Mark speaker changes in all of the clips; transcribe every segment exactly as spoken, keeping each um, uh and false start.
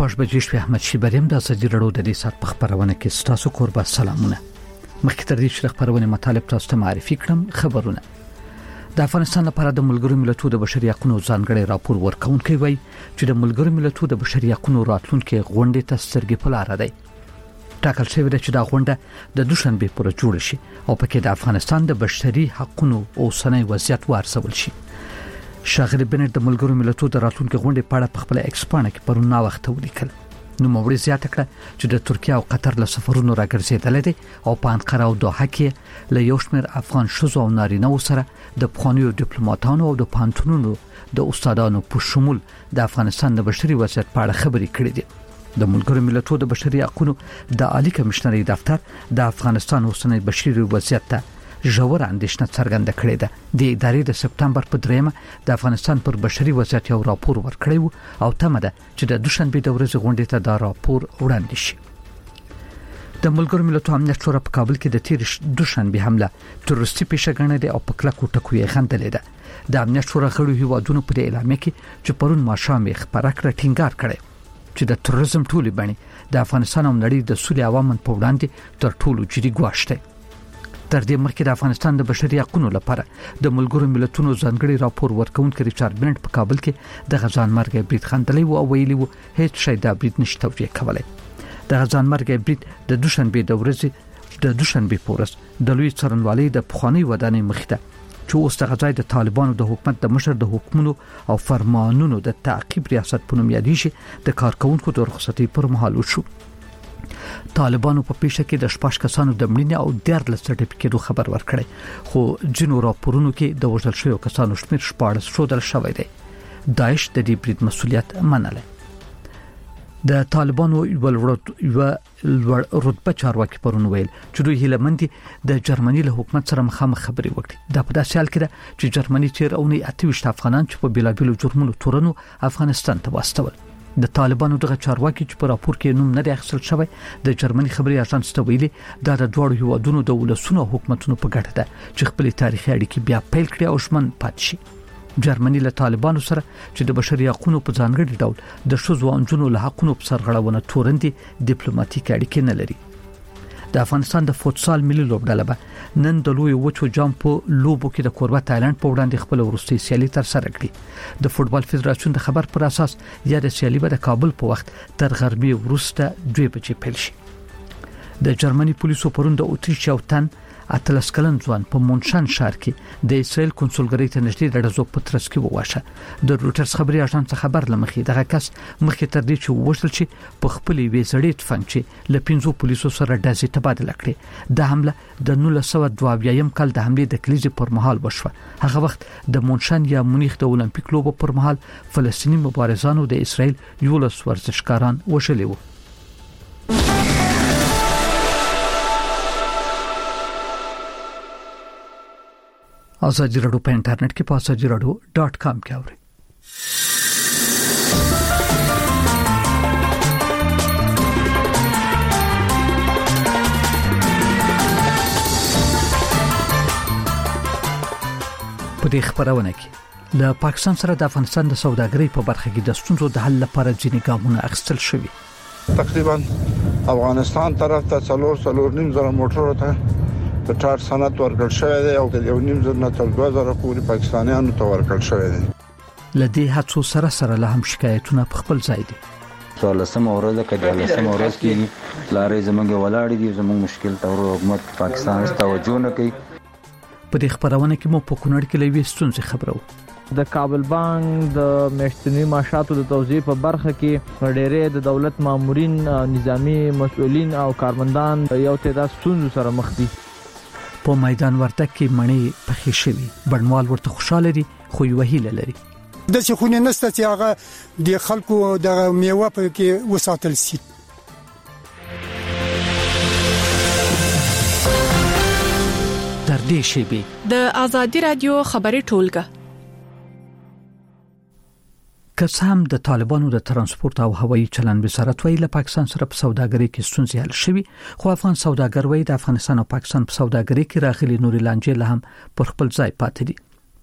Speaker 1: شپږ بجې شوې. احمد شیبریم د ازادي راډیو د دې سات په خبرونه کې ستاسو قربان سلامونه. مخکې تر دې چې خبرونه مطالب تاسو ته معرفي کړم، خبرونه د افغانستان لپاره د ملګرو ملتونو د بشري حقوقو ځانګړي راپور ورکونکي وایي چې د ملګرو ملتونو د بشري حقوقو راتلونکي غونډې ته سترګې په لار دی. ټاکل شوی دی چې دا غونډه د دوشنبه پر جوړ شي او پکې د افغانستان د بشري حقوقو اوسنۍ وضعیت وارسول شي. شاغلی بنت د ملګرو ملتونو د راتلونکي غونډې په اړه په خپل ایکس پاڼه کې پرون نا وخت ولیکل. نو موري زیاته کړه چې د ترکیه او قطر له سفرونو راګرځیدل دي او په انقره او دوحه کې له یو شمېر افغان شوزو او نارینه‌و سره د پخوانیو ډیپلوماټانو او د پانتونونو د استادانو په شمول د افغانستان د بشري وضعیت په اړه خبرې کړې دي. د ملګرو ملتونو د بشري حقوقو د عالی کمشنري دفتر د افغانستان اوسنۍ بشري وضعیت ته ژور اندېښنه څرګنده کړې ده. د ادارې د سپتمبر په دریمه د افغانستان پر بشري وضعیت یو راپور ورکړی وو او تمه ده چې د دوشنبه د ورځې غونډې ته دا راپور وړاندې شي. د ملګرو ملتونو امنیت شورا په کابل کې د تیر دوشنبه حمله تروریستي پیښه ګڼلې او په کلکو ټکو یې خندلې ده. د امنیت شورا غړو هیوادونو په اعلامیه کې چې پرون ماښام یې خبره کړه ټینګار کړي چې د تروریزم ټولې بڼې د افغانستان او نړۍ د سولې عوامن په وړاندې تر ټولو جدي ګواښ دی. تر دې مخکې د افغانستان د بشري حقوقو لپاره د ملګرو ملتونو ځانګړي راپور ورکونکي ریچارډ بنت په کابل کې د غزان مرګ برید خندلې او ویلي وو هیڅ شی دا برید نشي توجیه کولای. د غزان مرګ برید د دوشنبه د ورځې د دوشنبه پورس د لوی څرنوالي د پخوانی ودانۍ مخته چې اوس د غزای د طالبانو د حکومت د مشر د حکومتونو او فرمانونو د تعقیب ریاست په نوم یادېږي د کارکونکو د رخصتۍ پر مهال وشو. طالبانو په پیښه کې د شپږ کسانو د مړینې او ډېر له سرټیفیکټو خبر ورکړی، خو جنو راپورونو کې د وژل شویو کسانو شمېر شپاړس ښودل شوی دی. داعش د دې برید مسؤلیت منلی. د طالبانو یو لوړ رتبه چارواکي پرون ویل چې دوی هیله مندي د جرمني له حکومت سره مخامخ خبرې وکړي. دا په داسې حال کې ده چې جرمني تیر اونۍ اته ویشت افغانان چې په بیلابیلو جرمونو تورنو افغانستان ته واستول. د طالبانو دغه چارواکي چې په راپور کې نوم نه دی اخیستل شوی د جرمني خبري اژانس ته ویلي دا د دوه هیوادونو د ولسونو حکومتونو په ګټه ده چې خپل تاریخي اړیکې بیا پیل کړي او شمن پات شي. جرمني له طالبانو سره چې د بشري حقوقو په ځانګړي ډول د شوزو انجونو له حقوقو په سرغړونه تورندي ډیپلوماټیک اړیکې نه لري. د افغانستان د فوتسال ملي لوبډله به نن د لوی وچو جام په لوبو کې د کوربه تایلند په وړاندې خپل وروستي سیالي تر سره کړي. د فوتبال فدراسیون د خبر پر اساس یا د سیالي به د کابل په وخت تر غربي وروسته دوه بجې پیل شي. د جرمني پولیسو پرون د اوتریش او تن اتلس کلن ځوان په مونشن ښار کې د اسرائیل کنسولګری ته نږدې د ډزو په ترڅ کې وواشه. د روټرز خبري اژانس خبر لمخې دغه کس مخکې تر دې چې وشتل شي په خپل وی زړې تفنګ چې ل پنځو پولیسو سره ډزې تبادله کړې. د حمله د نولس سوه دوه اویایم کال د حمله د کلیزې پر مهال وشوه. هغه وخت د مونشن یا مونیخ د اولمپیک لوبو پر مهال فلسطینی مبارزانو د اسرائیل یولس ورزشکاران وشلي وو. ازادي راډیو په انټرنیټ کې په ازادي راډیو ډاټ کام کې اورئ. په دې خبرونه کې له پاکستان سره د افغانستان د سوداګرۍ په برخه کې د ستونزو د حل لپاره ځینې ګامونه اخیستل شوي.
Speaker 2: تقریبا افغانستان طرف ته څلور څلور نیم زره موټرو ته د ټار صنعت ورکړل شوی دی او د یو نیم زره نه تر دوه زره پورې پاکستانیانو ته ورکړل شوی دی.
Speaker 1: لدې هڅو سره سره له هم شکایتونه په خپل ځای دي.
Speaker 3: څوارلسم ورځ کې د لسم ورځ کې لارې زمونږ ولاړې دي، زمونږ مشکل ته حکومت پاکستان توجه نه کوي.
Speaker 1: په دې خبرونه کې مو په کونړ کې لوي ستونزې خبرو.
Speaker 4: د کابل بانک د میاشتنی معاشاتو د توزیع په برخه کې ډېرې د دولت مامورین، نظامی مسؤلین او کارمندان یو تعداد ستونزو سره مخ دي.
Speaker 1: په میدان ورتک کې مڼې پخې شوي، بڼوال ورته خوشاله دي خو یو هیله لري.
Speaker 5: د څه خونه نشته چې هغه د خلکو د میوه په کې وساتل شي.
Speaker 1: تر دې شیبې
Speaker 6: د ازادي رادیو خبري ټولګه
Speaker 1: قسم د طالبانو د ترانسپورت او هوایي چلن وزارت ویل پاکستان سره په سوداګرۍ کې ستونزې حل شوي، خو افغان سوداګر وایي د افغانستان او پاکستان په سوداګرۍ کې راغلي نوري لانجې له هم پر خپل ځای پاتې دي.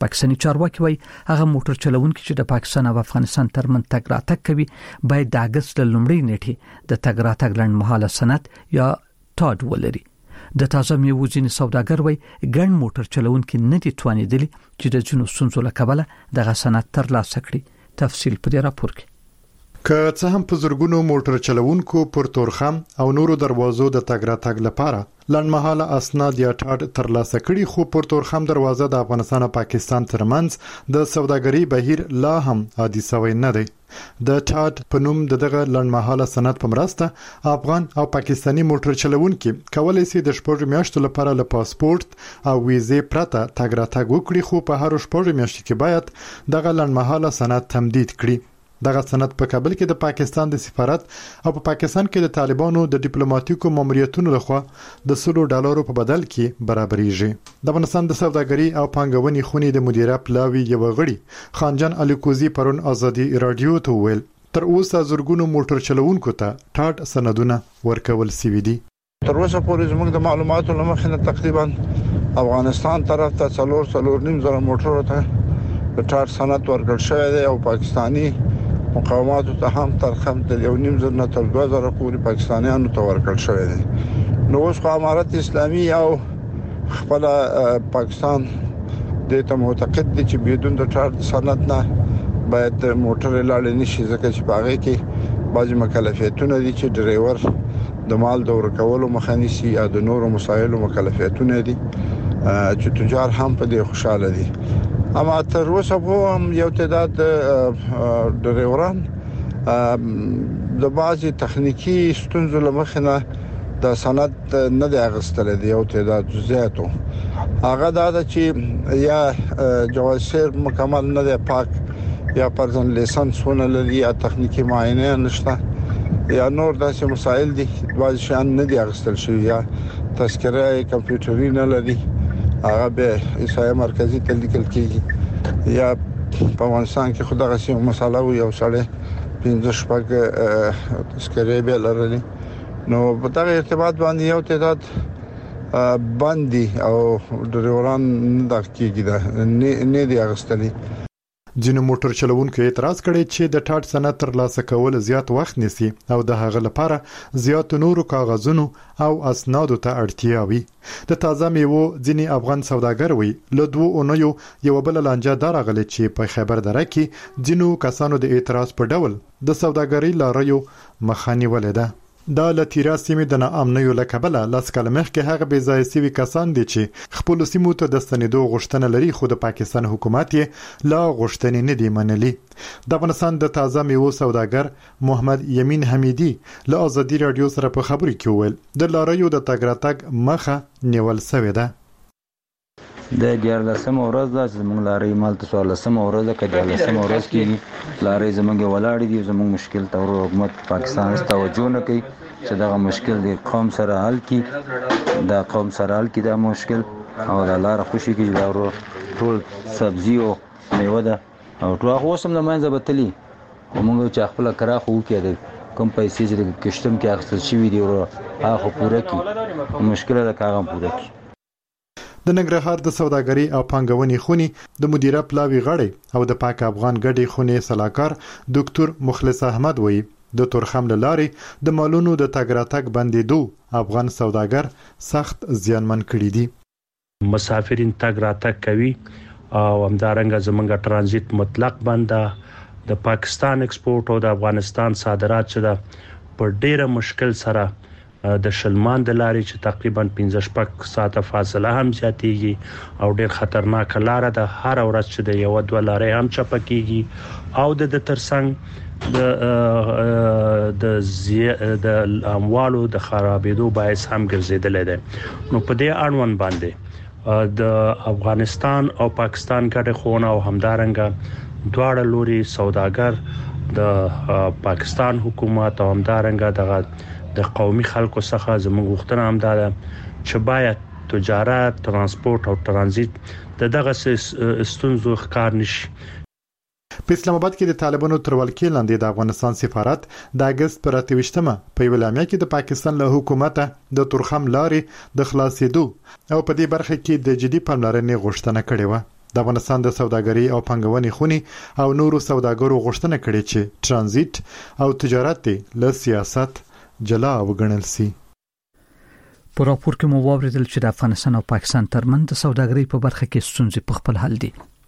Speaker 1: پاکستاني چارواکي وایي هغه موټر چلوونکي چې د پاکستان او افغانستان ترمنځ تګ راتګ کوي باید د اگست ل لومړۍ نیټې د تګ راتګ لنډمهاله سند یا ټاډ ولري. د تازه میوو ځینې سوداګر وایي ګڼ موټر چلوونکي نه دي توانېدلي چې د ځینو ستونزو له کبله دغه سند ترلاسه کړي. تفصیل په دې راپور کې.
Speaker 7: که څه هم په زورګونو موټر چلوونکو پر تورخم او نورو دروازو د تګ راتګ لپاره لنډمهاله اسناد یا ټاډ ترلاسه کړي، خو پر تورخم دروازه د افغانستان او پاکستان ترمنځ د سوداګرۍ بهیر لا هم عادي شوی نه دی. د ټاډ په نوم دغه لنډمهاله سند په مرسته افغان او پاکستاني موټر چلوونکي کولای شي د شپږ میاشتو لپاره له پاسپورت او ویزې پرته تګ راتګ وکړي، خو په هر شپږ میاشتو کې باید دغه لنډمهاله سند تمدید کړي. دغه سند په کابل کې د پاکستان د سفارت او په پاکستان کې د طالبانو د ډیپلوماټیکو ماموریتونو لخوا د سلو ډالرو په بدل کې برابرېږي. د افغانستان د سوداګرۍ او پانګونې خونې د مدیره پلاوی یو غړي خانجان الیکوزی پرون ازادي رادیو ته ویل تر اوسه زورګونو موټر چلوونکو ته ټاډ سندونه ورکول سوي دي.
Speaker 2: تر اوسه پورې زموږ د معلوماتو لمخې نه تقریبا افغانستان طرف ته څلور څلور نیم زره موټر ته د ټاډ سند ورکړل شوی دی او پاکستاني مقاماتو ته هم ترخم د یو نیم زره نه تر دوه زره پورې پاکستانیانو ته ورکړل شوی دی. نو اوس خو امارت اسلامي او خپل پاکستان د ته معتقد دي چې بدون د ټاډ سند نه باید موټر لاړ نشي، ځکه چې باغې کې بعضی مکلفیتونه دي چې ډرایور د مال د ورکولو مخه نیسي یا د نورو مسایلو مکلفیتونه دي چې تجار هم په دې خوشاله دي. اما تر اوسه هم یو تعداد ډرایوران د بعضی تخنیکی ستونزو لمخې نه د سند نه دی اغستل دي یو تعداد زیاتو. هغه دا چې یا جواز سیر مکمل نه دی پاک، یا پرځن لیسنس ونه لري، یا تخنیکی معاینه نشته، یا نور داسې مسائل دي بعضی شان نه دی اغستل شوی، یا تذکره کمپیوټري نه لري، هغه به ایسای مرکزی ته لیکل کیږي، یا په افغانستان کې خدای غسي مساله و یو سړی پنځه شپږ تذکره به لري. نو په دغه ارتباط باندې یو تعداد باندې او ډرایوران نه دقیقي ده نه دی اغستلي.
Speaker 7: ځینو موټر چلوونکو اعتراض کړی چې د ټاډ سند ترلاسه کول زیات وخت نیسي او د هغه لپاره زیات نورو کاغذونو او اسنادو ته اړتیا وي. د تازه میوو ځینې افغان سوداګر وي له دوه اونیو یو بل لانجه دراغله چې په خبر دره کې ځینو کسانو د اعتراض په ډول د سوداګرۍ لاریو مخاني ولیده. دا لتیرا سیمې د ناامنیو لکبله لاس کلمخ کې هغه بې ځای سوي کسان دي چې خپل سیمو ته د ستنېدو غوښتنه لري، خو د پاکستان حکومت یې لا غوښتنې نه دی منلي. د افغانستان د تازه میوو سوداګر محمد یمین حمیدی له ازادي رادیو سره په خبرو کې وویل د لاریو د تګ راتګ مخه نیول شوې ده.
Speaker 3: د دیارلسمه ورځ ده چې زموږ لارې مال ته څوارلسمه ورځ ده، که دیارلسمه ورځ کېږي لارې زموږ ولاړې دي. زموږ مشکل ته حکومت پاکستان توجه نه کوي چې دغه مشکل د قوم سره حل کړي، د قوم سره حل کړي دا مشکل، او د لاره خوشي کړي. دا ټول سبزي او میوه ده او ټول هغه اوس هم د منځه بتلي، خو موږ چې خپله کرا خو وکړو د کوم پیسې چې د کشتم کې اخیستل شوي دي هغه پوره کړي، مشکل ده که هغه پوره کړي.
Speaker 7: د ننګرهار د سوداګرۍ او پانګونې خونې د مدیره پلاوی غړی او د پاک افغان ګډې خونې صلاحکار ډاکټر مخلص احمد وایي د تورخم له لارې د مالونو د تګ راتګ بندېدو افغان سوداګر سخت زیانمن کړي دي.
Speaker 8: مسافرین تګ راتګ کوي او همدارنګه زمونږ ترانزیت مطلق بند ده. د پاکستان ایکسپورټ او د افغانستان صادرات چې ده په ډیره مشکل سره د شلمان د لارې چې تقریبا پنځه شپږ ساعته فاصله هم زیاتېږي او ډیر خطرناک لار ده. هر ورځ چې د یو دوه لارې هم چپه کیږي او د ترڅنګ د د د اموالو د خرابېدو باعث هم ګرځیدل دي. نو په دې اړوند باندې د افغانستان او پاکستان ګډه خونه او همدارنګه دواړه لوري سوداګر د پاکستان حکومت او همدارنګه د د قومي خلکو څخه زموږ غوښتنه هم ده چې باید تجارت، ترانسپورت او ترانزیت د دغه ستونزو ښکار نشي.
Speaker 7: په اسلام آباد کې د طالبانو تر ولکې لاندې د افغانستان سفارت د اگست پر اته ویشتمه په یو اعلامیه کې د پاکستان له حکومت د تورخم لارې د خلاصېدو او په دې برخه کې د جدي پاملرنې غوښتنه کړې و. د افغانستان د سوداګرۍ او پانګونې خونی او نورو سوداګرو غوښتنه کړې چې ترانزیت او تجارت له سیاست جلا وګڼل شي.
Speaker 1: په راپور کې مو واوریدل چې د افغانستان او پاکستان ترمنځ د سوداګرۍ په برخه کې ستونزې په خپل حل دي.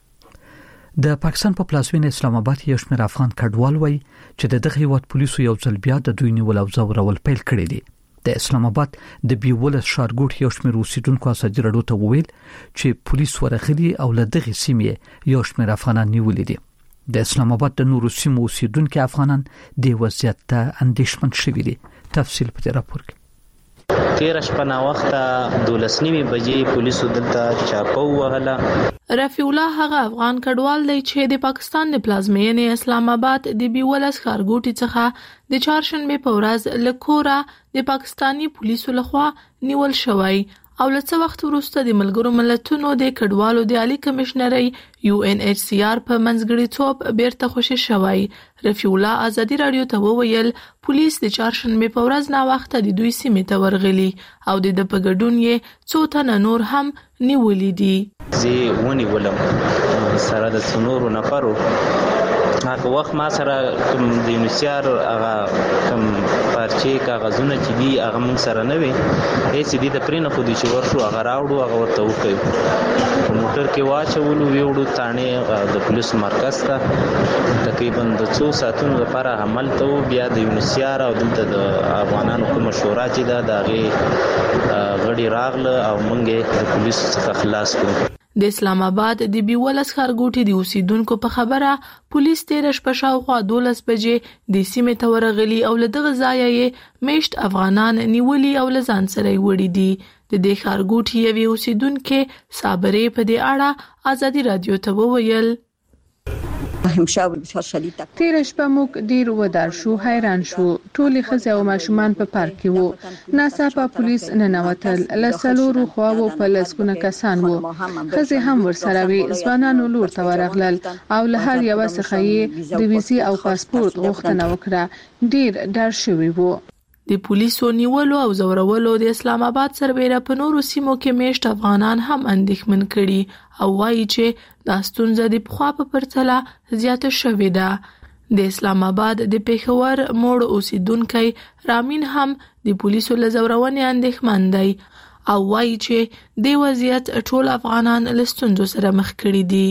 Speaker 1: د پاکستان په پلازمینه اسلام آباد یو شمېر افغان کډوال وایي چې دغه هیواد پولیسو یو ځل بیا د دوی نیول او ځورول پیل کړی دي. د اسلام آباد د بیولس ښارګوټ یو شمېر اوسیدونکو ازادي راډیو ته وویل چې پولیس ورغلي او له دغه سیمې یو شمېر افغانان نیولي دي. د اسلام آباد د نورو سیمو اوسیدونکو افغانان د وضعیت ته اندېښمن شوي دي. تفصیل په دې راپور کې.
Speaker 9: تیر شپه نا وخته دولس نیمه بجې پولیسو دلته چاپو وهله.
Speaker 6: رفیع الله هغه افغان کډوال دی چې د پاکستان د پلازمینې اسلام آباد د بیولس ښارګوټي څخه د چهارشنبه په ورځ له کوره د پاکستانی پولیسو لخوا نیول شوی او له څه وخت وروسته د ملګرو ملتونو د کډوالو د عالی کمشنري یو ان ایچ سی آر په منځګړیتوب بیرته خوشی شوی. رفیع الله ازادي رادیو ته وویل پولیس د چهارشنبه په ورځ نا وخت د دوی سیمې ته ورغلي او د د پګډون یې څو تنه نور هم نیولې دي.
Speaker 9: زه ونی ولم سره د څنورو نفرو هغه وخت ما سره کوم د یونیسیار هغه کوم پارچې کاغذونه چې دي هغه موږ سره نه وي هیڅ دې د پرینه خو دې چې ورشو هغه راوړو هغه ورته وکړو په موټر کې واچولو ویوړو تانه د پولیس مرکز ته تقریبا د څو ساعتونو لپاره عمل ته بیا د یونیسیار او دلته د افغانانو کوم شورا چې دا دغه غړي راغله او موږ د پولیس څخه خلاص کړو.
Speaker 6: د اسلام آباد د بیولس ښارګوټي د اوسیدونکو په خبره پولیس تیر شپه شاوخوا دولس بجې د سیمې ته ورغلي او له دغه ځایه یې میشت افغانان نیولي او له ځان سره یې وړي دي. د دې ښارګوټي یوې اوسیدونکې صابرې په دې اړه ازادي رادیو ته وویل
Speaker 10: تیر شپه موږ ډیر ودار شو، حیران شو. ټولې ښځې او ماشومان په پارک کې وو. ناڅاپه پولیس ننوتل. له څلورو خواوو په لسګونه کسان وو. ښځې هم ورسره وي. ځوانانو لور ته ورغلل او له هر یوه څخه یې د ویزې او پاسپورت غوښتنه وکړه. ډیر ډار شوي وو.
Speaker 6: د پولیسو نیولو او زورولو د اسلام آباد سربېره په نورو سیمو کې میشت افغانان هم اندېښمن کړي او وایي چې دا ستونزه د پخوا په پرتله زیاته شوې ده. د اسلام آباد د پیښور موړ اوسیدونکی رامین هم د پولیسو له زورونې اندېښمن دی او وایي چې د وضعیت ټول افغانان له ستونزو سره مخ کړي دي.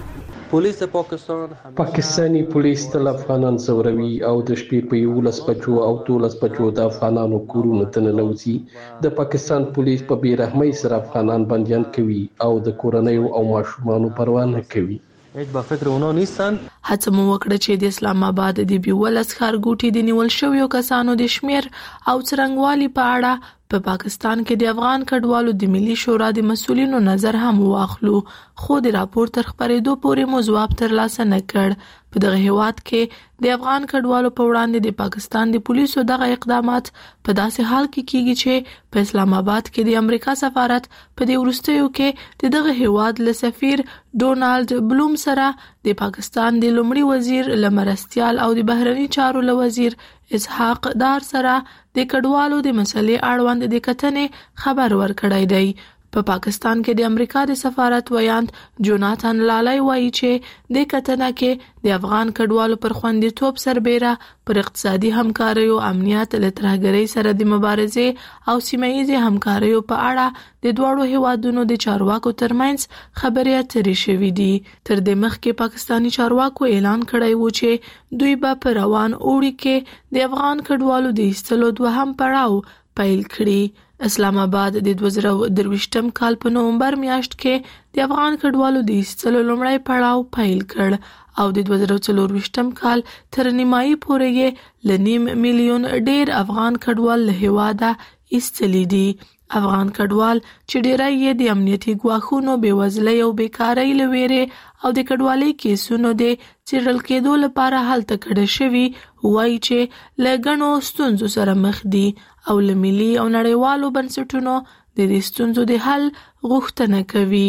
Speaker 11: پولیس د پاکستان پاکستاني پولیس تل افغانان زوروي او د شپې په یولس بجو او دولس بجو د افغانانو کورونو ته ننوځي. د پاکستان پولیس په بې رحمۍ سره افغانان بنديان کوي او د کورنۍ او ماشومانو پروا نه کوي.
Speaker 6: هیڅ به فکر ونه نیسن. هڅه مو وکړه چې د اسلام آباد د بیولس ښارګوټي د نیول شویو کسانو د شمیر او څرنګوالي په اړه په پاکستان کې د افغان کډوالو د ملي شورا د مسؤلینو نظر هم واخلو، خو د راپور تر خبرېدو پورې مو ځواب ترلاسه نه کړ. په دغه هیواد کې د افغان کډوالو په وړاندې د پاکستان د پولیسو دغه اقدامات په داسې حال کې کیږي چې په اسلام آباد کې د امریکا سفارت په دې وروستیو کې د دغه هیواد له سفیر ډونالد بلوم سره د پاکستان د لومړي وزیر لمرستيال او د بهرني چارو له وزیر اسحاق دار سره د کډوالو د مسلې اړوند د کتنې خبر ورکړی دی. په پا پاکستان کې د امریکا د سفارت ویاند جوناتان لالای وایي چې د کتنه کې د افغان کډوالو پر خوندیتوب سربېره پر اقتصادي همکارۍ او امنیت لترهګرۍ سره د مبارزې او سیمه‌ییزې همکاریو په اړه د دوړو هیوادونو د چارواکو ترمنځ خبرې اترې شوې دي. تر دې مخکې پاکستانی چارواکو اعلان کړی و چې دوی به په روان اوړي کې د افغان کډوالو د ایستلو دوهم پړاو پیل کړي. اسلام آباد د دوه زره درویشتم کال په نومبر میاشت کې د افغان کډوالو د ایستلو لومړی پړاو پیل کړ او د دوه زره څلورویشتم کال تر نیمایي پورې یې له نیم میلیون ډیر افغان کډوال له هیواده ایستلي دي. افغان کډوال چې ډیری یې د امنیتي ګواښونو، بېوزلۍ او بیکارۍ له ویرې او د کډوالۍ کیسونو د څېړل کېدو لپاره هلته کډه شوي، وایي چې له ګڼو ستونزو سره مخ دي او له ملي او نړیوالو بنسټونو د دې ستونزو د حل غوښتنه کوي.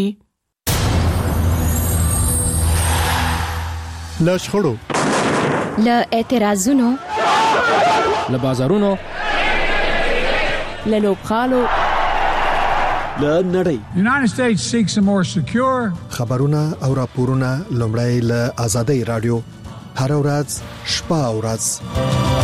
Speaker 7: له شخړو،
Speaker 12: له اعتراضونو،
Speaker 13: له بازارونو، له لوبخالو،
Speaker 12: له نړۍ.
Speaker 13: United States seeks a more secure
Speaker 14: خبرونه او راپورونه لومړی له آزادۍ رادیو هر ورځ شپه او ورځ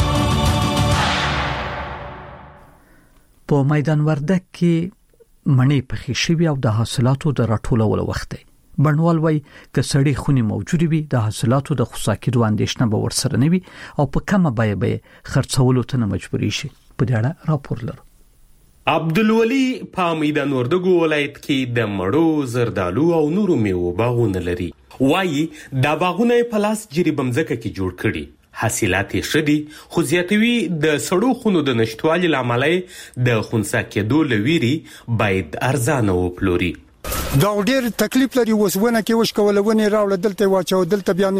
Speaker 1: په میدان وردګ کې منی پخې شوی او د حاصلاتو د راټولولو وخت دی. بڼوال وای ک سړی خونی موجود وي د حاصلاتو د خصاکیدو اندیشنه به ورسره نه وي او په کومه بیه به خرڅولو ته مجبوري شي. په دې اړه راپور لرو.
Speaker 15: عبدالولي په میدان وردګ ولایت کې د مړو زردالو او نورو میوو باغونه لري. وایي دا باغونه په لاس جریبم ځکه کې جوړ کړي. حاصلات یې شدي خو زیاتوي د سړو خونو د نشټوالي لامل د خونسا کېدو لويري باید ارزانه وپلوري.
Speaker 5: دا ډېر تکلیف لري وسونه کې وښ کوله ونی راول دلته واچو دلته بیان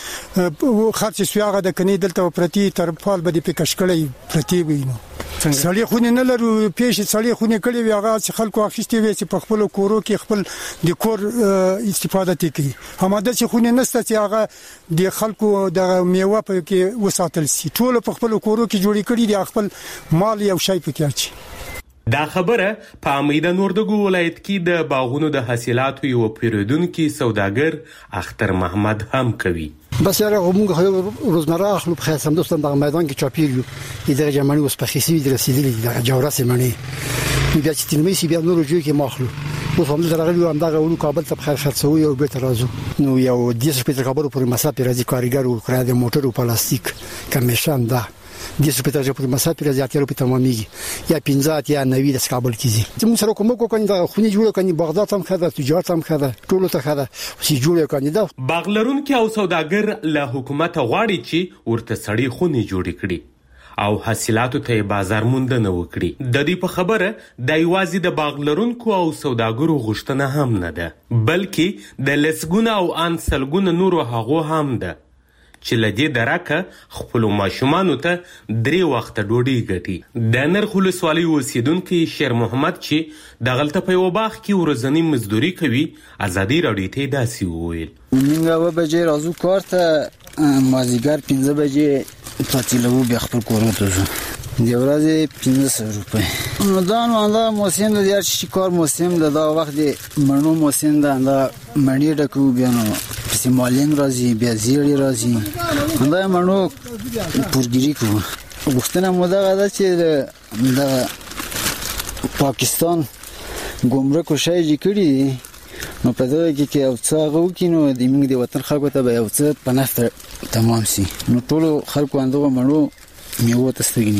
Speaker 5: چې خرڅ سویاغه د کني دلته پرتی تر فال بده په کشکړې پرتی وینو سړی خونی نه لرو پیش سړی خونی کړي وی هغه چې خلکو اخیستي وي چې په خپل کورو کې خپل د کور استفاده کوي. همدا چې خونی نسته چې هغه د خلکو د میوه په کې وساتل سي ټول په خپل کورو کې جوړی کړي دي خپل مال یو شی پکې اچي.
Speaker 15: دا خبره په میدان وردګ ولایت کې د باغونو د حاصلاتو یو پیرودونکو سوداګر اختر محمد هم کوي.
Speaker 16: بس یاره موږ روزمره اخلو په خاصم دوستان د میدان کې چاپیریو اداره جمعي اوس په خېسي د رسیدلې د جوړه سیمنه بیا چې تلمي سی بیا نور جو کې ماخلو اوس هم درغلی و هم دا غوړو کابل ته بخیر خرڅوي او به ترازو نو یو دیس په کابل پورې مسافر راځي کارګر او کړه د موټر او پلاستیک کمیشن دا دیس په ترازو پورې مسافر راځي اتیرو په تمامي یا پنځه یا نوي د کابل کیږي چې موږ سره کوم کو کنده خوني جوړ کني بغداد هم خاله تجارت هم خاله ټول ته خاله چې جوړ کني دا
Speaker 15: باغلرون کې او سوداګر له حکومت غواړي چې ورته سړی خوني جوړ کړي او حاصلاتو ته بازار موندنه وکړي. د دې په خبره د یوازې د باغلرونکو او سوداګرو غوښتنه هم نه ده بلکې د لسګونه او انسلګونه نورو هغو هم ده چې لدې درکه خپل ماشومان ته درې وخت ډوډۍ ګټي. د نرخ ولسوالۍ اوسیدونکو شیر محمد چې د غلطه په وباخ کې ورځنی مزدوري کوي ازادي راډیو ته داسي وویل.
Speaker 17: موږ و بجې راځو کار ته مازیګر پنځه بجې پاتېلو بیا خپل کور ته ځو دی ورځې پنځه سوه روپۍ نو دا نو دا موسم د هر شي کار موسم د دا وخت منو موسم دا منډي ډکو بیا نو سیمالین راځي بیا زیړی راځي دا منو پورګری کو وختونه مو دا غدا چې د پاکستان ګمرک شای جکړي نو په دغه کې کې او څه غو کې نو د موږ د وطن خلکو ته به یو څه په نفت تمام سي نو ټول خلکو اندغه مړو میوه تستګنی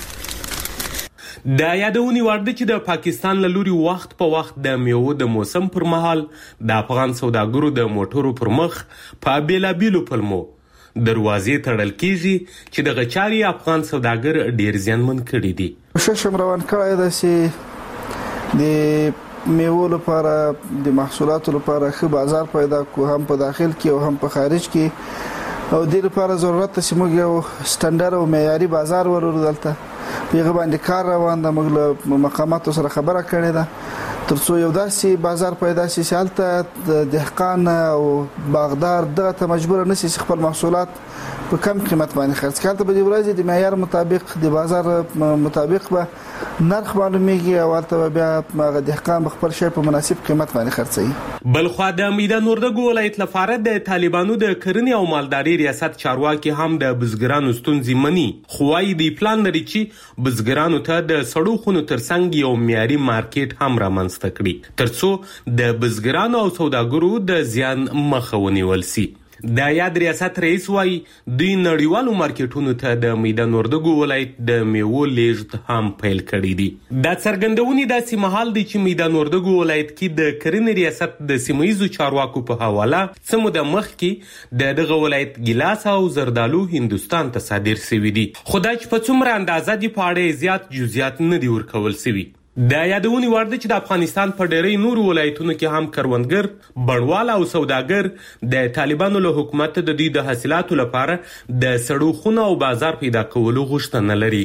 Speaker 17: ولې
Speaker 15: دا یادونی ورده چې د پاکستان له لوري وخت په وخت د میوه د موسم پر مهال د افغان سوداګرو د موټرو پر مخ په بیلابیلو پلمو دروازې تړل کیږي چې د غچاري افغان سوداګر ډیر ځانمن کړي دي.
Speaker 18: ششم روان کړی د سي د میوه لپاره د محصولاتو لپاره ښه بازار پیدا کو هم په داخل کې او هم په خارج کې او د لپاره ضرورت چې موږ یو سټانډرډ او معیاري بازار ورور دلته پیغه باندې کار روان د موږ مقاماتو سره خبره کړې ده ترڅو یو داسې بازار پیدا شي چې هلته د دهقان او باغدار دغه ته مجبور نشي خپل محصولات په کم قیمت باندې خرڅ کړي ته به ورځي د معیار مطابق د بازار مطابق به نرخ معلومیږي او هلته بیا هغه دهقان خپل شی په مناسب قیمت باندې خرڅوي.
Speaker 15: بل خو د میدان وردګ ولایت لپاره د طالبانو د کرنې او مالداري ریاست چارواکي هم د بزګرانو ستونزې مني خو وايي د پلان لري چې بزګرانو ته د سړو خونو ترڅنګ یو معیاري مارکیټ هم رامنځته کړي ترڅو د بزګرانو او سوداګرو د زیان مخه ونیول شي. د یاد ریاست رئیس وايي دوی نړیوالو مارکیټونو ته د میدان وردګ ولایت د میوو لیږد هم پیل کړی دي. دا څرګندونې داسې مهال دي چې میدان وردګ ولایت کې د کرنې ریاست د سیمایي چارواکو په حواله څه د مخ کې د دغه ولایت ګیلاس او زردالو هندستان ته صادر شوي دي خو دا چې په څومره اندازه دي په اړه زیات جزئیات نه دي ورکول شوي. دا یادونی ورده چې د افغانستان په ډېری نورو ولایتونو کې هم کروندګر بڼوال او سوداګر د طالبانو له حکومت د دوی د حاصلاتو لپاره د سړو خونو او بازار پیدا کولو غوښتنه لري.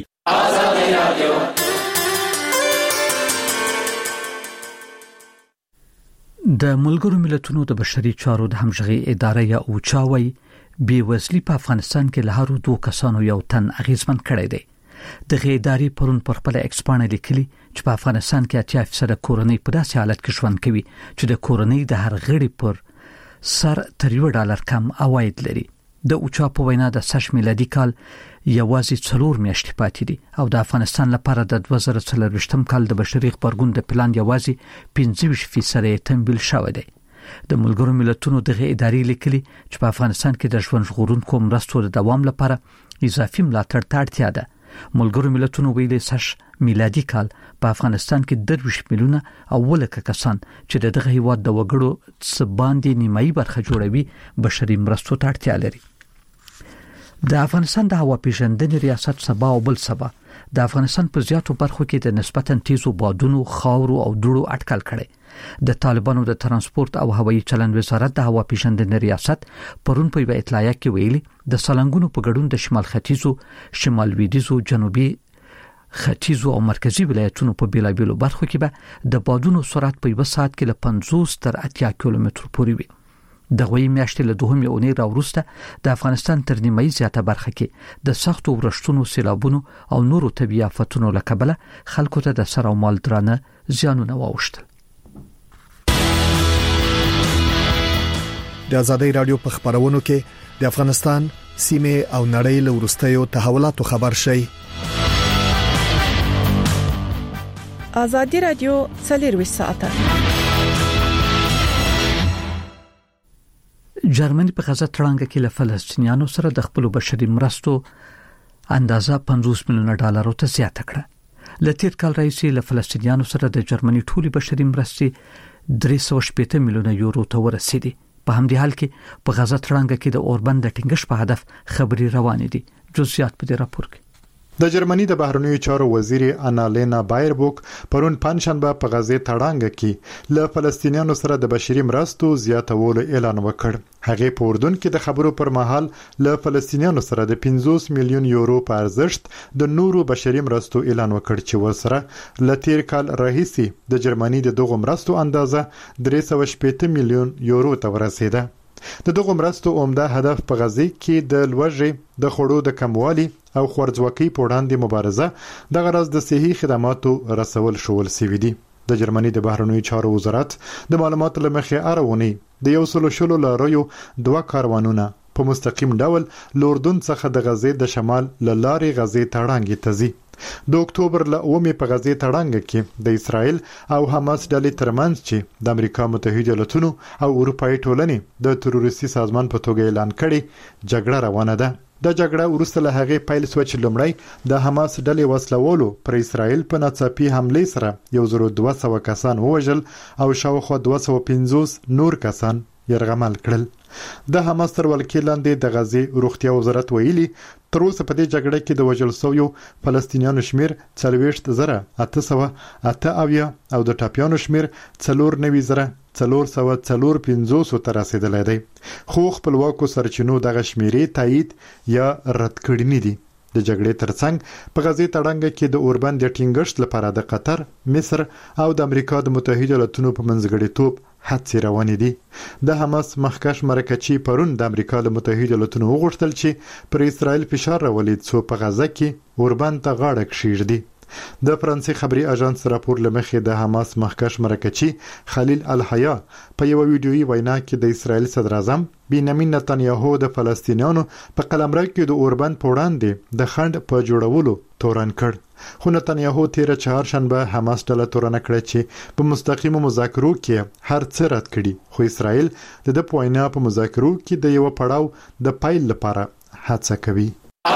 Speaker 1: د ملګرو ملتونو د بشري چارو د همغږي اداره یا اوچاوي بې وزلي په افغانستان کې له هرو دوه کسانو یو تن اغیزمن کړی دی. د غیداری پرون پر خپل ایکسپانه لیکلي چې په افغانستان کې اتیا فیصد کورنۍ په داسې حالت کې ژوند کوي چې د کورنۍ د هر غړي پر سر تر یو ډالر کم عواید لري. د اوچا په وینا د سش میلادي کال یوازې څلور میاشتې پاتې دي او د افغانستان لپاره د دوه زره څلرویشتم کال د بشري غبرګون د پلان یوازې پنځه ویشت فیصد تمویل شوی دی. د ملګرو ملتونو دغه ادارې لیکلي چې په افغانستان کې د ژوند ژغورونکو مرستو د دوام لپاره اضافي ملاتړ ته اړتیا ده. ملګرو ملتونو ویلي سش میلادي کال په افغانستان کې درویشت میلیونه او ولکه کسان چې دغه هیواد د وګړو څخه باندې نیمایي برخه جوړوي بشري مرستو ته اړتیا لري. د افغانستان د هوا پیژندنې ریاست سبا او بل سبا د افغانستان په زیاتو برخو کې د نسبتاً تیزو بادونو، خاورو او دوړو اټکل کړي. د طالبانو د ترانسپورت او هوایي چلند وزارت د هوا پیژندنې ریاست پرون په یوه اطلاعیه کې ویلي د سالنګونو په ګډون د شمال ختیځو، شمال لویدیځو، جنوبي ختیځو او مرکزی ولایتونو په بیلابیلو برخو کې به د بادونو سرعت په یو ساعت کې له پنځوس تر اتیا کیلومتر پورې وي. د غوي میاشتې له دوهمې اونۍ راوروسته د افغانستان تر نیمایي زیاته برخه کې د سختو ورښتونو، سیلابونو او نورو طبیعي آفتونو له کبله خلکو ته د سر او مال درانه زیانونه واوښتل.
Speaker 14: د ازادۍ رادیو په خبرونو کې د افغانستان سیمه او نړۍ له ورستیو تحولاتو خبر شي.
Speaker 12: ازادي رادیو څلور ساعته.
Speaker 1: جرمني په غزه تړانګه کې له فلسطینیانو سره د خپل بشري مرستو اندازه پنځوس میلیونه ډالر ته زیاته کړه. ل تیر کال راځي له فلسطینیانو سره د جرمني ټولي بشري مرستې درې سوه شپږ میلیونه یورو ته ورسېدي. په همدې حال کې په غزه تړانګه کې د اوربند د ټینګښ په هدف خبري روانې دي. جزئیات په دې راپور کې.
Speaker 7: د جرمني د بهرنیو چارو وزیر انالینا بایربوک پرون پنځشنبه په غزه تړانګه کې له فلسطینیانو سره د بشري مرستو زیاتولو اعلان وکړ. هغه په اردن کې د خبرو پر مهال له فلسطینیانو سره د پنځوس میلیون یورو په ارزښت د نورو بشري مرستو اعلان وکړ چې ورسره ل تیر کال راهیسي د جرمني د دغه مرستو اندازه درې سوه شپږ میلیون یورو ته ورسېده. د دغه مرستو عمده هدف په غزه کې د لوږې، د خوړو د کموالي او خورځواکۍ په وړاندې مبارزه د غرض د صحي خدماتو رسول شول سوي دي. د جرمني د بهرنیو چارو وزارت د معلوماتو لمخې اړونی د یو سلو شلو لاریو دوه کاروانونه په مستقیم ډول لوردون څخه د غزه د شمال لارې غزه تړانګې ته ځي. د اکتوبر ل اومه په غزه تړانګه کې د اسرائیل او حماس ډلې ترمنځ چې د امریکا متحده ایالاتونو او اروپאי ټولنې د تروریستي سازمان په توګه اعلان کړي جګړه روانه ده. د جګړه وروسته له هغه پیل شو چې لومړی د حماس ډلې وسلوالو پر اسرائیل په ناڅاپي حمله سره یو زر دوه سوه کسان ووژل او شاوخوا دوه سوه پنځوس نور کسان يرغمل کړل. د حماس تر ولکې لاندې د غزه روغتیا وزارت ویلي تر اوسه په دې جګړه کې د وژل شویو فلسطینیانو شمیر څلوېښت زره اته سوه اته اویا او د ټاپیانو شمیر څلور نوي زره څلور سوه څلور پنځوس ته رسیدلی دی. خو خپلواکو سرچینو دغه شمیرې تایید یا رد کړي دي. د جګړې ترڅنګ په غزه تړانګه کې د اوربند د ټینګښت لپاره د قطر، مصر او د امریکا د متحده ایالاتونو په منځګړیتوب هڅې روانې دي. د حماس مخکښ مرکچی پرون د امریکا د متحده ایالاتونو وغوښتل چې پر اسرائیل فشار راولي څو په غزه کې اوربند ته غاړه کښیږدي. د فرانسې خبري اژانس راپور لمخې د حماس مخکښ مرکچی خلیل الحیا په یو ویډیويي وینا کې د اسرائیل صدر اعظم بنیامین نتنیاهو د فلسطینیانو په قلمرو کې د اوربند په وړاندې د خند په جوړولو تورن کړ. خو نتنیاهو تیر چهارشنبه حماس ډله تورن کړ چې په مستقیمو مذاکرو کې هر څه رد کړي. خو اسرائیل د د پوینا په مذاکرو کې د یو پړاو د پایل لپاره هڅه کوي.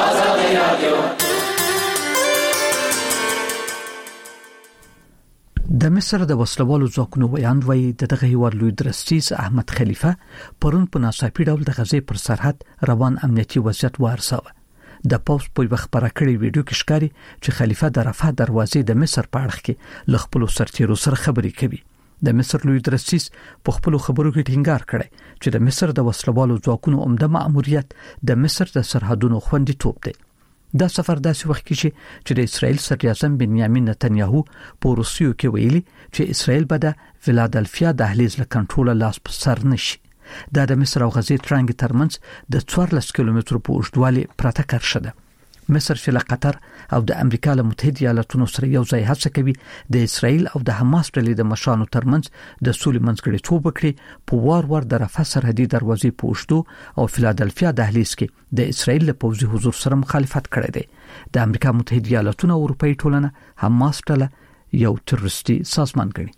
Speaker 1: د مصر د وسلوالو ځواکونو ویاند وایي د دغه هیواد لوی درستیز احمد خلیفه پرون په ناڅاپي ډول د غزې پر سرحد روان امنیتي وضعیت وارساوه. د پوس په یو خبره کړي ویډیو کې ښکاري چې خلیفه د رفح دروازې د مصر په اړه کې ل خپل سرتیرو سره خبرې کوي. د مصر لوی درستیز په خپل خبرو کې ټینګار کړي چې د مصر د وسلوالو ځواکونو عمده مأموریت د مصر د سرحدونو خوندیتوب دی. دا سفر داسې وخت کې چې د اسرائیل صدر اعظم بنیامین نتنیاهو په روسیو کې ویلي چې اسرائیل به د فیلادلفیا دهلیز له کنټرول لاس په سر نشي. دا د مصر او غزې ترانګ ترمنځ د څوارلس کیلومترو په اوږدوالي پرته کرښه ده. مصر چې له قطر او د امریکا له متحده ایالاتونو سره یو ځای هڅه کوي د اسرایل او د حماس ډلې د مشرانو ترمنځ د سولې منځګړیتوب وکړي په وار وار د رفح سرحدي دروازې په اوږدو او فیلادلفیا دهلیز کې د اسرایل له پوځي حضور سره مخالفت کړی دی. د امریکا متحده ایالاتونو او اروپאי ټولنه حماس ډله یو تروریستي سازمان ګڼي.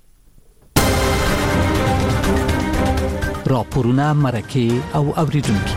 Speaker 1: راپورونه مرکه او اوریدونکو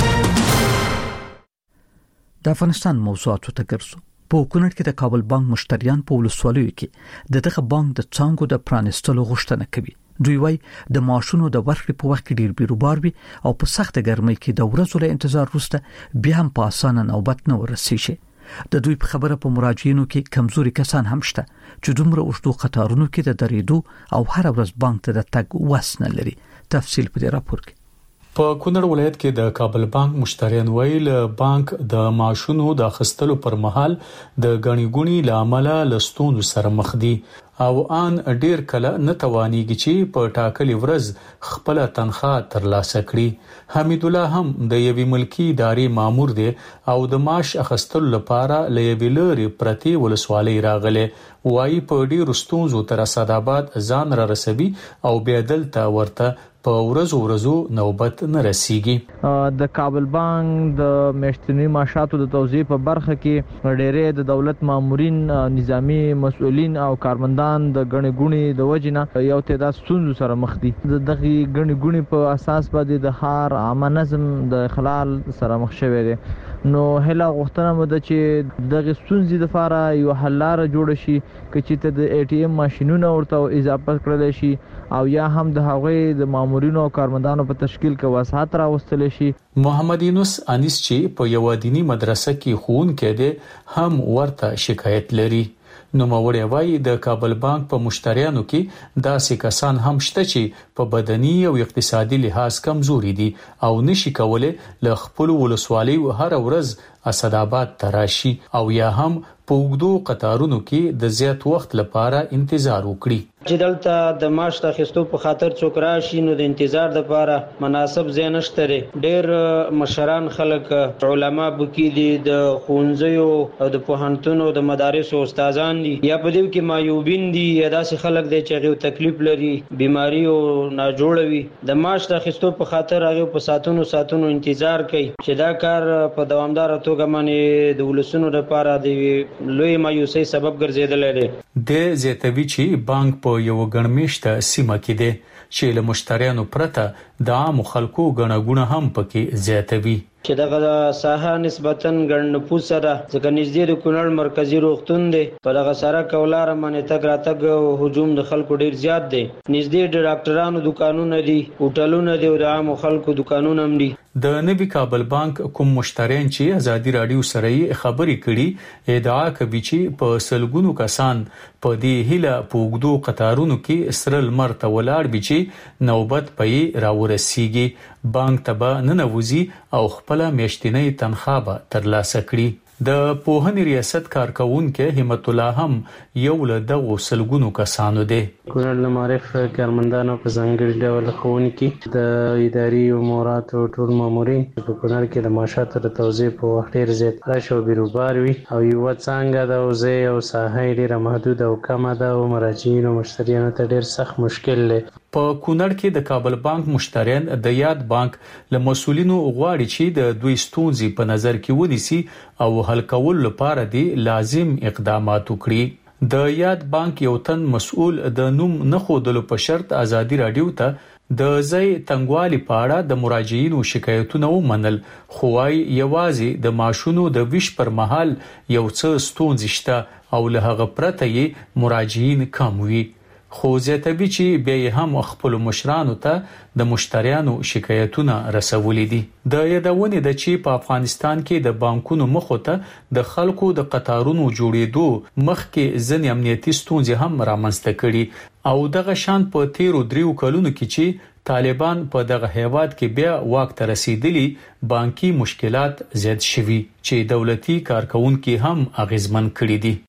Speaker 1: د افغانستان موضوعاتو ته ګرځو. په کونړ کې د کابل بانک مشتریان په ولسوالیو کې د دغه بانک د څانګو د پرانستلو غوښتنه کوي. دوی وايي د ماشونو د ورکړې په وخت کې ډیر بیروبار وي او په سخت ګرمۍ کې د ورځو له انتظار وروسته بیا هم په اسانه نوبت نه ورسیږي. د دوی په خبره په مراجعینو کې کمزوري کسان هم شته چې دومره اوږدو قطارونو کې د درېدو او هر ورځ بانک ته د تګ وس نه لري. تفصیل په دې راپور کې.
Speaker 19: په کونړ ولایت کې د کابل بانک مشتریان ویل بانک د معاشونو د اخیستلو پر مهال د غنی ګونی لامل لستون سره مخ دي او ان ډیر کله نه توانيږي چې په ټاکلي ورځ خپل تنخواه ترلاسه کړي. حمید الله هم د یوې ملکی ادارې مامور دی او د معاش اخیستلو لپاره لېوی لري پرتی ولسوالۍ راغله. وایي په ډیر ستونزو تر اسداباد ځان را رسوي او بیا دلته ورته په ورځو ورځو نوبت نه رسیږي.
Speaker 4: د کابل بانک د میاشتنی معاشاتو د توزیع په برخه کې ډېرې د دولت مامورین، نظامی مسؤلین او کارمندان د غنی ګونی د وجنه یو تعداد ستونزو سره مخ دي. دغه غنی ګونی په اساس باندې د ښار عامه نظم د خلال سره مخ شوی دی. نو هله غوښتنه مده چې دغه ستونزې د لپاره یو حل لار جوړ شي چې ته د ای ټی ایم ماشينونو ورته اضافه کړل شي او یا هم د هغوی د مامورینو او کارمندانو په تشکیل کې وسعت راوستل شي.
Speaker 19: محمد یونس انیس چې په یو دینی مدرسه کې ښوونکی دی هم ورته شکایت لري. نو موري وای د کابل بانک په مشتریانو کې داسې کسان هم شته چې په بدني او اقتصادي لحاظ کمزوري دي او نشي کولای ل خپل ولسوالۍ هر ورځ اسداباد تراشي او یا هم په وګړو قطارونو کې د زیات وخت لپاره انتظار وکړي.
Speaker 20: چې دلته د معاش اخیستو په خاطر څوک راشي نو د انتظار لپاره مناسب ځای نشته لري. ډېر مشران خلک علما بکی دي د خونځیو او د پوهنتونو د مدارسو استادان دي یا په دې کې معیوبین دي یا داسې خلک دي چې هغه تکلیف لري، بیماری او ناجوړوي. د معاش اخیستو په خاطر هغه په ساتونو ساتونو انتظار کوي چې دا کار په دوامدار توګه باندې د ولسونو لپاره د لوی مایوسۍ سبب ګرځیدل لري.
Speaker 19: د زیاتوي چې بانک په یو ګڼمېشته سیمه کې دی چې له مشتریانو پرته د عام خلکو غنغونه هم پکې زیاتوي.
Speaker 20: چې دغه ساحه نسبتاً ګڼ نفوس سره ځکه نږدې د کونړ مرکزی روغتون دی، په دغه سره کولار باندې تګ راتګ او هجوم د خلکو ډیر زیات دی. نږدې د ډاکټرانو دکانونه دي، هوټلونه دي او د عام خلکو دکانونه هم دي.
Speaker 19: د نوي کابل بانک کوم مشتریان چې ازادي رادیو سره خبرې کړي ادعا کوي چې په سلګونو کسان په دې هله پوګدو قطارونو کې سرل مرته ولاړ بي چې نوبت پي راورسیږي. بانک تبا ننوزي او خپل میاشتنی تنخواه به ترلاسه کړي. د پوهنې ریاست کارکونکو همت الله هم یو له دغه سلګونو کسانو دی.
Speaker 9: کونړ د معرف کارمندانو په ځانګړي ډول ښوونکي د اداري امورات او ټول مامورین په کونړ کې د معاشاتو د توزیع په وخت ډیر زیات رش او بیروبار وي او یو څنګه د وزې او ساحه ډیره محدود او کمه ده او مراجعین او مشتریانو ته ډیر سخت مشکل لري.
Speaker 19: په کونړ کې د کابل بانک مشتریان د یاد بانک له مسولینو غواړي چې د دوی ستونزې په نظر کې ونیسي او حل کول لپاره دي لازم اقدامات وکړي. د یاد بانک یو تن مسؤل د نوم نه خودلو په شرط ازادي رادیو ته د ځای تنګوالي په اړه د مراجعینو شکایتونه ومنل، خو وايي یوازې د ماشونو د ویش پر مهال یو څه ستونزې شته او له هغه پرته یې مراجعین کم وي. خو زیاتوي چې بیا هم خپل مشرانو ته د مشتریانو شکایتونه رسولې دي. د یادونه د چې په افغانستان کې د بانکونو مخه ته د خلکو د قطارونو جوړېدو مخکې ځنې امنیتي ستونزې هم رامنځته کړي او دغه شان په تیرو دریو کلونو کې چې طالبان په دغه هیواد کې بیا واک ته رسیدلی بانکي مشکلات زیات شوي چې دولتي کارکونکو هم اغیزمن کړي دي.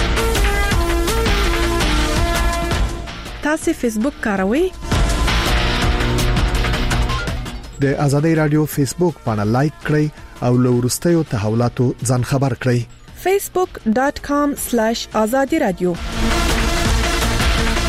Speaker 12: تاسو فیسبوک کاروئ؟
Speaker 14: د آزادۍ رادیو فیسبوک باندې لایک کړئ او لورستیو تحولاتو ځان خبر کړئ
Speaker 12: facebook.com/azadi radio